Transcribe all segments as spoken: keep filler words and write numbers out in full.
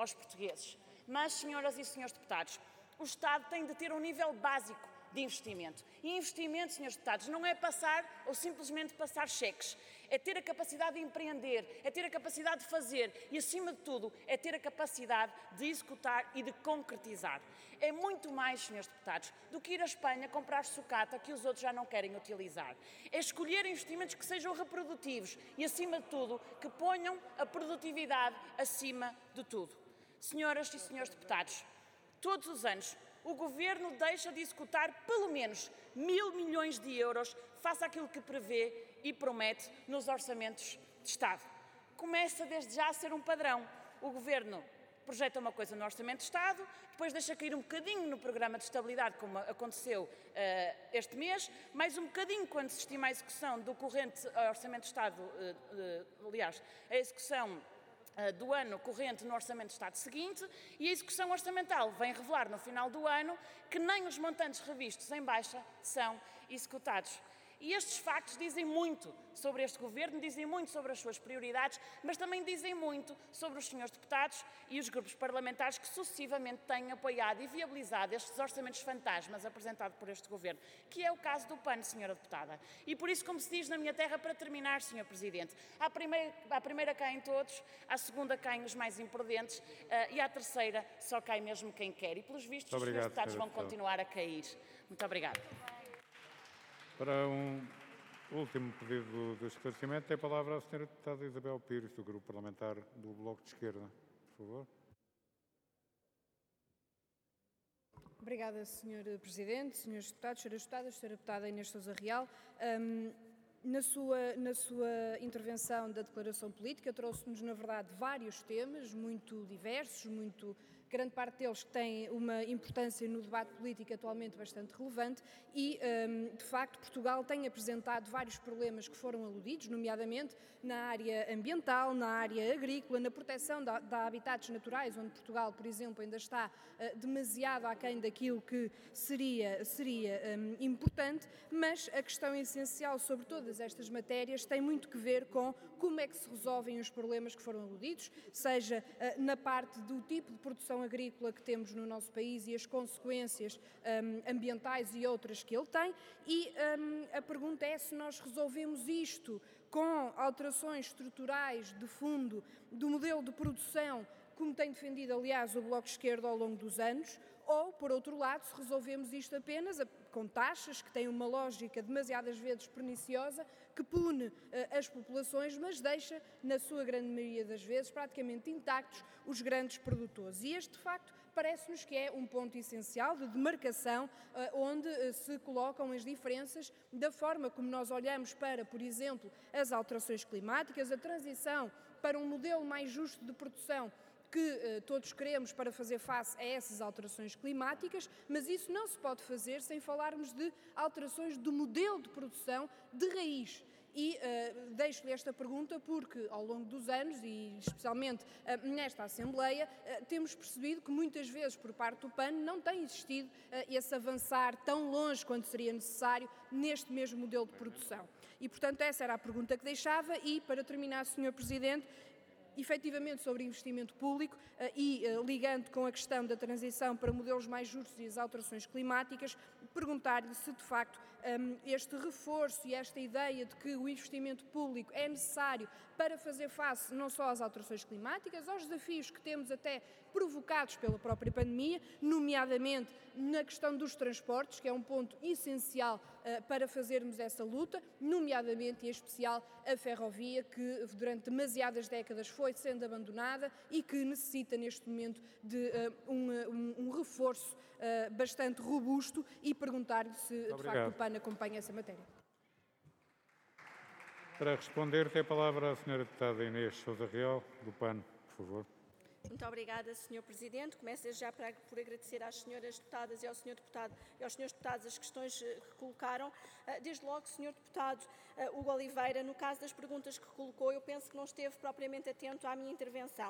aos portugueses. Mas, senhoras e senhores deputados, o Estado tem de ter um nível básico de investimento. E investimento, senhores deputados, não é passar ou simplesmente passar cheques. É ter a capacidade de empreender, é ter a capacidade de fazer e, acima de tudo, é ter a capacidade de executar e de concretizar. É muito mais, senhores deputados, do que ir à Espanha comprar sucata que os outros já não querem utilizar. É escolher investimentos que sejam reprodutivos e, acima de tudo, que ponham a produtividade acima de tudo. Senhoras e senhores deputados, todos os anos, o Governo deixa de executar pelo menos mil milhões de euros face àquilo que prevê e promete nos orçamentos de Estado. Começa desde já a ser um padrão. O Governo projeta uma coisa no Orçamento de Estado, depois deixa cair um bocadinho no Programa de Estabilidade, como aconteceu uh, este mês, mais um bocadinho quando se estima a execução do corrente Orçamento de Estado, uh, uh, aliás, a execução do ano corrente no Orçamento de Estado seguinte, e a execução orçamental vem revelar no final do ano que nem os montantes revistos em baixa são executados. E estes factos dizem muito sobre este Governo, dizem muito sobre as suas prioridades, mas também dizem muito sobre os senhores deputados e os grupos parlamentares que sucessivamente têm apoiado e viabilizado estes orçamentos fantasmas apresentados por este Governo, que é o caso do P A N, senhora deputada. E por isso, como se diz na minha terra, para terminar, senhor Presidente, à primeira, à primeira caem todos, à segunda caem os mais imprudentes uh, e à terceira só cai mesmo quem quer. E pelos vistos, os senhores deputados vão continuar a cair. Muito obrigada. Para um último pedido de esclarecimento, tem a palavra a senhora deputada Isabel Pires, do Grupo Parlamentar do Bloco de Esquerda. Por favor. Obrigada, senhor Presidente, senhores deputados, senhoras deputadas, senhora deputada Inês Sousa Real. Um, na, sua, na sua intervenção da declaração política, trouxe-nos, na verdade, vários temas muito diversos, muito... grande parte deles que têm uma importância no debate político atualmente bastante relevante e, de facto, Portugal tem apresentado vários problemas que foram aludidos, nomeadamente na área ambiental, na área agrícola, na proteção de, de habitats naturais, onde Portugal, por exemplo, ainda está demasiado aquém daquilo que seria, seria um, importante, mas a questão essencial sobre todas estas matérias tem muito que ver com como é que se resolvem os problemas que foram aludidos, seja uh, na parte do tipo de produção agrícola que temos no nosso país e as consequências um, ambientais e outras que ele tem, e um, a pergunta é se nós resolvemos isto com alterações estruturais de fundo do modelo de produção, como tem defendido, aliás, o Bloco de Esquerda ao longo dos anos, ou, por outro lado, se resolvemos isto apenas com taxas que têm uma lógica demasiadas vezes perniciosa, que pune uh, as populações, mas deixa, na sua grande maioria das vezes, praticamente intactos os grandes produtores. E este, de facto, parece-nos que é um ponto essencial de demarcação, uh, onde uh, se colocam as diferenças da forma como nós olhamos para, por exemplo, as alterações climáticas, a transição para um modelo mais justo de produção, que eh, todos queremos para fazer face a essas alterações climáticas, mas isso não se pode fazer sem falarmos de alterações do modelo de produção de raiz. E uh, deixo-lhe esta pergunta porque, ao longo dos anos, e especialmente uh, nesta Assembleia, uh, temos percebido que muitas vezes, por parte do P A N, não tem existido uh, esse avançar tão longe quanto seria necessário neste mesmo modelo de produção. E, portanto, essa era a pergunta que deixava e, para terminar, senhor Presidente, efetivamente sobre investimento público uh, e uh, ligando com a questão da transição para modelos mais justos e as alterações climáticas, perguntar-lhe se de facto um, este reforço e esta ideia de que o investimento público é necessário para fazer face não só às alterações climáticas, aos desafios que temos até provocados pela própria pandemia, nomeadamente na questão dos transportes, que é um ponto essencial uh, para fazermos essa luta, nomeadamente e em especial a ferrovia, que durante demasiadas décadas foi foi sendo abandonada e que necessita neste momento de uh, um, um, um reforço uh, bastante robusto, e perguntar-lhe se de facto o P A N acompanha essa matéria. Para responder, tem a palavra a senhora deputada Inês Sousa Real, do P A N, por favor. Muito obrigada, senhor Presidente. Começo já para, por agradecer às senhoras deputadas e ao senhor deputado e aos senhores deputados as questões que colocaram. Desde logo, senhor deputado Hugo Oliveira, no caso das perguntas que colocou, eu penso que não esteve propriamente atento à minha intervenção, porque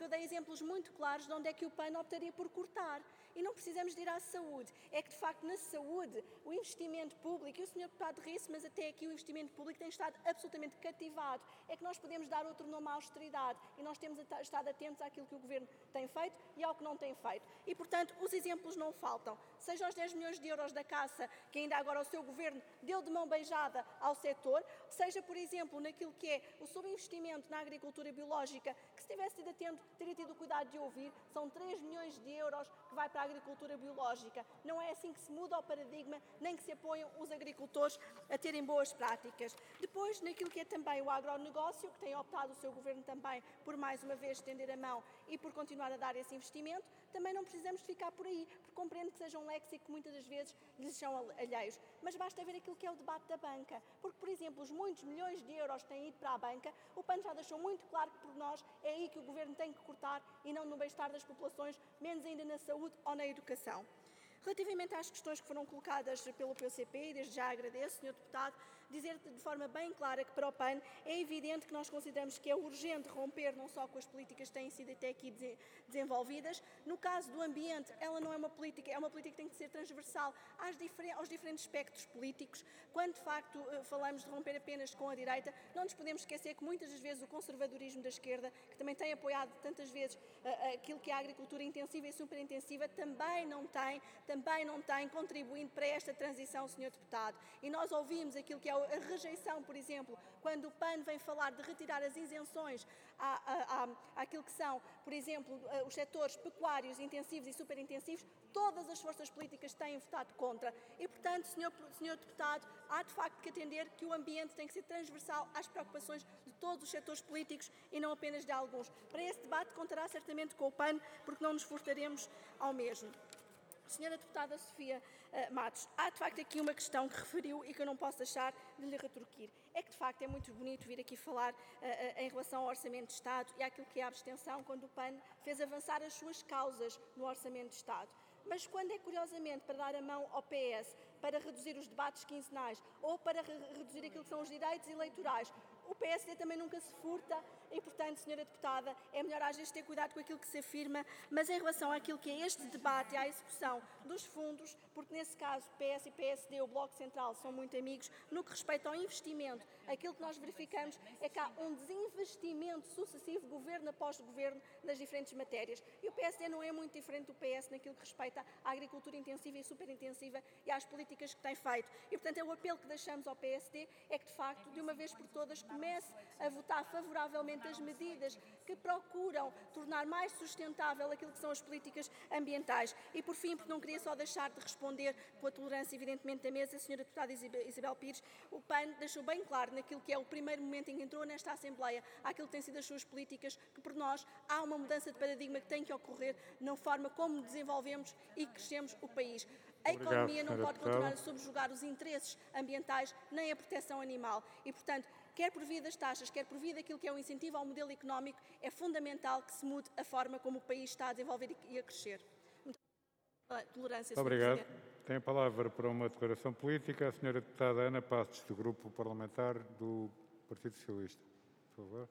porque eu dei exemplos muito claros de onde é que o P A N optaria por cortar. E não precisamos de ir à saúde. É que, de facto, na saúde, o investimento público, e o senhor Deputado ri-se, mas até aqui o investimento público tem estado absolutamente cativado. É que nós podemos dar outro nome à austeridade e nós temos estado atentos àquilo que o Governo tem feito e ao que não tem feito. E, portanto, os exemplos não faltam. Seja os dez milhões de euros da caça, que ainda agora o seu Governo deu de mão beijada ao setor, seja, por exemplo, naquilo que é o subinvestimento na agricultura biológica, que se tivesse sido atento, teria tido o cuidado de ouvir, são três milhões de euros que vai para a agricultura biológica. Não é assim que se muda o paradigma, nem que se apoiam os agricultores a terem boas práticas. Depois, naquilo que é também o agronegócio, que tem optado o seu Governo também por mais uma vez estender a mão e por continuar a dar esse investimento, também não precisamos de ficar por aí, porque compreendo que seja um léxico que muitas das vezes lhes são alheios. Mas basta ver aquilo que é o debate da banca, porque, por exemplo, os muitos milhões de euros que têm ido para a banca, o P A N já deixou muito claro que por nós é aí que o Governo tem que cortar e não no bem-estar das populações, menos ainda na saúde ou na educação. Relativamente às questões que foram colocadas pelo P C P, e desde já agradeço, senhor Deputado, dizer de forma bem clara que para o P A N é evidente que nós consideramos que é urgente romper não só com as políticas que têm sido até aqui desenvolvidas. No caso do ambiente, ela não é uma política, é uma política que tem que ser transversal às diferen- aos diferentes espectros políticos. Quando de facto falamos de romper apenas com a direita, não nos podemos esquecer que muitas das vezes o conservadorismo da esquerda, que também tem apoiado tantas vezes uh, aquilo que é a agricultura intensiva e superintensiva, também não tem, também não tem contribuindo para esta transição, senhor Deputado. E nós ouvimos aquilo que é a rejeição, por exemplo, quando o P A N vem falar de retirar as isenções à, à, à, àquilo que são, por exemplo, os setores pecuários, intensivos e superintensivos, todas as forças políticas têm votado contra. E, portanto, senhor, senhor Deputado, há de facto que atender que o ambiente tem que ser transversal às preocupações de todos os setores políticos e não apenas de alguns. Para esse debate contará certamente com o P A N, porque não nos furtaremos ao mesmo. Senhora Deputada Sofia uh, Matos, há de facto aqui uma questão que referiu e que eu não posso deixar de lhe retorquir. É que de facto é muito bonito vir aqui falar uh, uh, em relação ao Orçamento de Estado e àquilo que é a abstenção quando o P A N fez avançar as suas causas no Orçamento de Estado. Mas quando é curiosamente para dar a mão ao P S, para reduzir os debates quinzenais ou para re reduzir aquilo que são os direitos eleitorais, o P S D também nunca se furta e, portanto, senhora Deputada, é melhor às vezes ter cuidado com aquilo que se afirma, mas em relação àquilo que é este debate e à execução dos fundos, porque nesse caso P S e P S D, o Bloco Central, são muito amigos, no que respeita ao investimento, aquilo que nós verificamos é que há um desinvestimento sucessivo, governo após governo, nas diferentes matérias. E o P S D não é muito diferente do P S naquilo que respeita à agricultura intensiva e superintensiva e às políticas que tem feito. E, portanto, é o apelo que deixamos ao P S D é que, de facto, de uma vez por todas, comece a votar favoravelmente as medidas que procuram tornar mais sustentável aquilo que são as políticas ambientais. E, por fim, porque não queria só deixar de responder com a tolerância, evidentemente, da mesa, a senhora Deputada Isabel Pires, o P A N deixou bem claro naquilo que é o primeiro momento em que entrou nesta Assembleia, aquilo que têm sido as suas políticas, que por nós há uma mudança de paradigma que tem que ocorrer na forma como desenvolvemos e crescemos o país. A Obrigado, economia não pode deputada. continuar a subjugar os interesses ambientais nem a proteção animal e, portanto, quer por via das taxas, quer por via daquilo que é o incentivo ao modelo económico, é fundamental que se mude a forma como o país está a desenvolver e a crescer. Muito tolerância, senhor Obrigado. Presidente. Tem a palavra para uma declaração política a senhora Deputada Ana Passos, do Grupo Parlamentar do Partido Socialista. Por favor.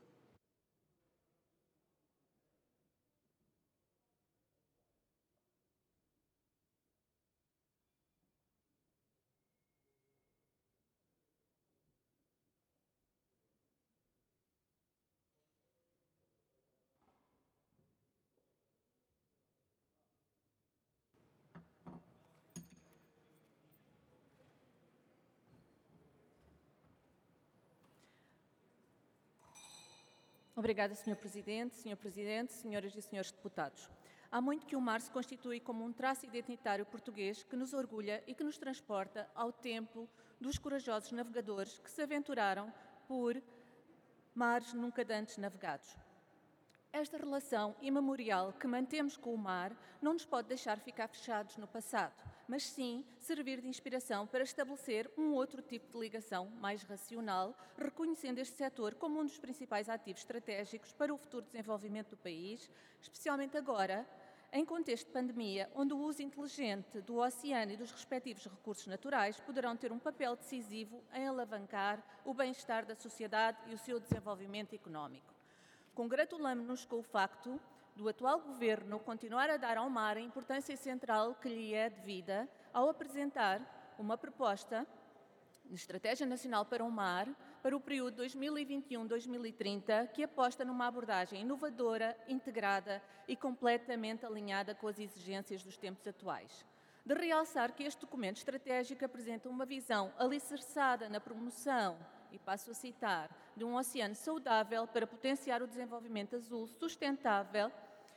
Obrigada, senhor Presidente, senhor Presidente, senhoras e senhores deputados. Há muito que o mar se constitui como um traço identitário português que nos orgulha e que nos transporta ao tempo dos corajosos navegadores que se aventuraram por mares nunca antes navegados. Esta relação imemorial que mantemos com o mar não nos pode deixar ficar fechados no passado, mas sim servir de inspiração para estabelecer um outro tipo de ligação mais racional, reconhecendo este setor como um dos principais ativos estratégicos para o futuro desenvolvimento do país, especialmente agora, em contexto de pandemia, onde o uso inteligente do oceano e dos respectivos recursos naturais poderão ter um papel decisivo em alavancar o bem-estar da sociedade e o seu desenvolvimento económico. Congratulamos-nos com o facto do atual Governo continuar a dar ao mar a importância central que lhe é devida ao apresentar uma proposta de Estratégia Nacional para o Mar para o período dois mil e vinte e um a dois mil e trinta, que aposta numa abordagem inovadora, integrada e completamente alinhada com as exigências dos tempos atuais. De realçar que este documento estratégico apresenta uma visão alicerçada na promoção, e passo a citar, de um oceano saudável para potenciar o desenvolvimento azul sustentável,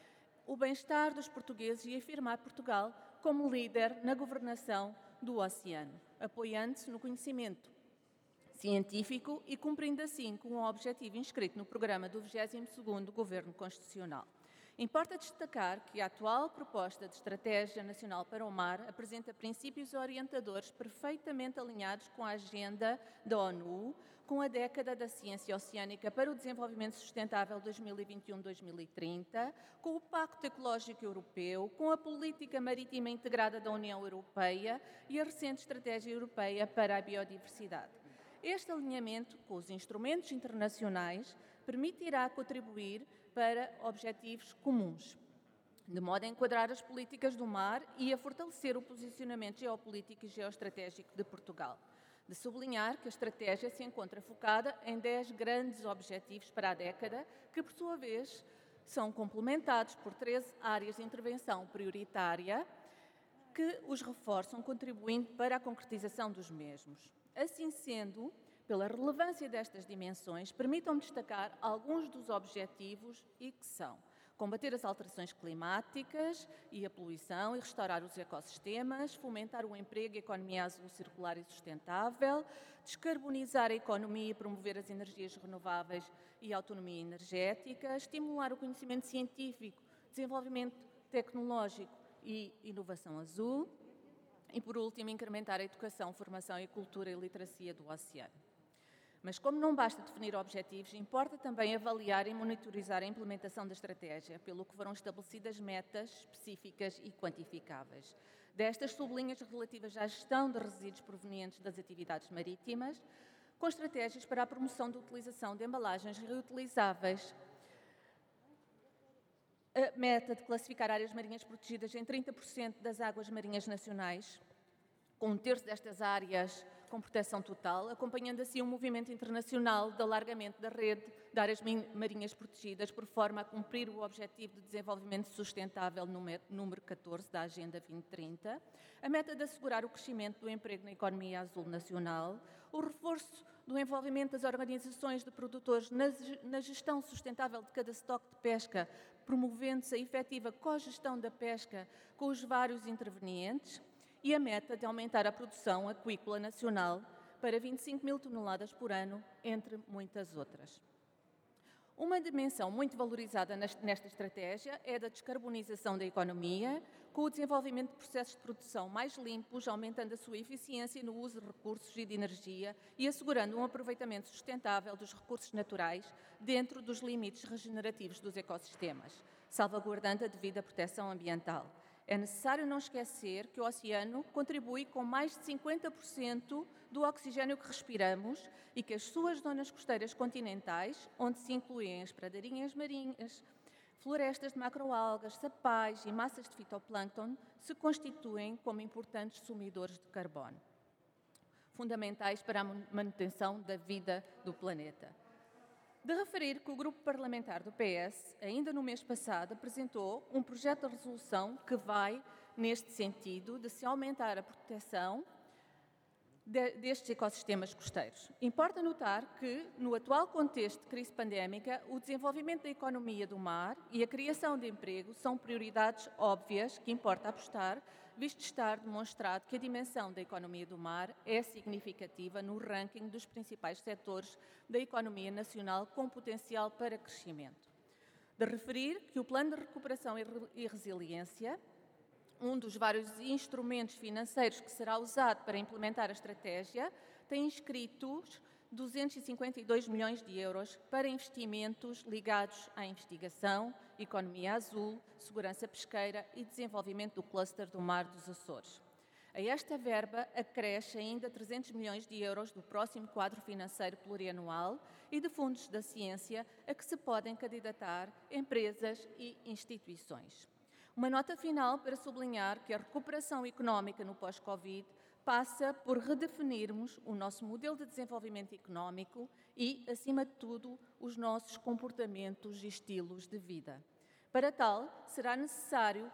o bem-estar dos portugueses e afirmar Portugal como líder na governação do oceano, apoiando-se no conhecimento científico e cumprindo assim com o objetivo inscrito no programa do vigésimo segundo Governo Constitucional. Importa destacar que a atual proposta de Estratégia Nacional para o Mar apresenta princípios orientadores perfeitamente alinhados com a agenda da ONU, com a década da ciência oceânica para o desenvolvimento sustentável dois mil e vinte e um a dois mil e trinta, com o Pacto Ecológico Europeu, com a Política Marítima Integrada da União Europeia e a recente Estratégia Europeia para a Biodiversidade. Este alinhamento com os instrumentos internacionais permitirá contribuir para objetivos comuns, de modo a enquadrar as políticas do mar e a fortalecer o posicionamento geopolítico e geoestratégico de Portugal. De sublinhar que a estratégia se encontra focada em dez grandes objetivos para a década, que, por sua vez, são complementados por treze áreas de intervenção prioritária que os reforçam, contribuindo para a concretização dos mesmos. Assim sendo, pela relevância destas dimensões, permitam-me destacar alguns dos objetivos e que são: combater as alterações climáticas e a poluição e restaurar os ecossistemas, fomentar o emprego e a economia azul circular e sustentável, descarbonizar a economia e promover as energias renováveis e a autonomia energética, estimular o conhecimento científico, desenvolvimento tecnológico e inovação azul e, por último, incrementar a educação, formação e cultura e literacia do oceano. Mas como não basta definir objetivos, importa também avaliar e monitorizar a implementação da estratégia, pelo que foram estabelecidas metas específicas e quantificáveis. Destas, sublinhas relativas à gestão de resíduos provenientes das atividades marítimas, com estratégias para a promoção da utilização de embalagens reutilizáveis, a meta de classificar áreas marinhas protegidas em trinta por cento das águas marinhas nacionais, com um terço destas áreas com proteção total, acompanhando assim o movimento internacional de alargamento da rede de áreas marinhas protegidas, por forma a cumprir o Objetivo de Desenvolvimento Sustentável número catorze da Agenda vinte trinta, a meta de assegurar o crescimento do emprego na economia azul nacional, o reforço do envolvimento das organizações de produtores na gestão sustentável de cada estoque de pesca, promovendo-se a efetiva cogestão da pesca com os vários intervenientes, e a meta de aumentar a produção aquícola nacional para vinte e cinco mil toneladas por ano, entre muitas outras. Uma dimensão muito valorizada nesta estratégia é a da descarbonização da economia, com o desenvolvimento de processos de produção mais limpos, aumentando a sua eficiência no uso de recursos e de energia e assegurando um aproveitamento sustentável dos recursos naturais dentro dos limites regenerativos dos ecossistemas, salvaguardando a devida proteção ambiental. É necessário não esquecer que o oceano contribui com mais de cinquenta por cento do oxigênio que respiramos e que as suas zonas costeiras continentais, onde se incluem as pradarias marinhas, florestas de macroalgas, sapais e massas de fitoplâncton, se constituem como importantes sumidores de carbono, fundamentais para a manutenção da vida do planeta. De referir que o Grupo Parlamentar do P S, ainda no mês passado, apresentou um projeto de resolução que vai neste sentido de se aumentar a proteção de, destes ecossistemas costeiros. Importa notar que, no atual contexto de crise pandémica, o desenvolvimento da economia do mar e a criação de emprego são prioridades óbvias que importa apostar, visto estar demonstrado que a dimensão da economia do mar é significativa no ranking dos principais setores da economia nacional com potencial para crescimento. De referir que o Plano de Recuperação e Resiliência, um dos vários instrumentos financeiros que será usado para implementar a estratégia, tem inscritos duzentos e cinquenta e dois milhões de euros para investimentos ligados à investigação, economia azul, segurança pesqueira e desenvolvimento do cluster do Mar dos Açores. A esta verba acresce ainda trezentos milhões de euros do próximo quadro financeiro plurianual e de fundos da ciência a que se podem candidatar empresas e instituições. Uma nota final para sublinhar que a recuperação económica no pós-Covid passa por redefinirmos o nosso modelo de desenvolvimento económico e, acima de tudo, os nossos comportamentos e estilos de vida. Para tal, será necessário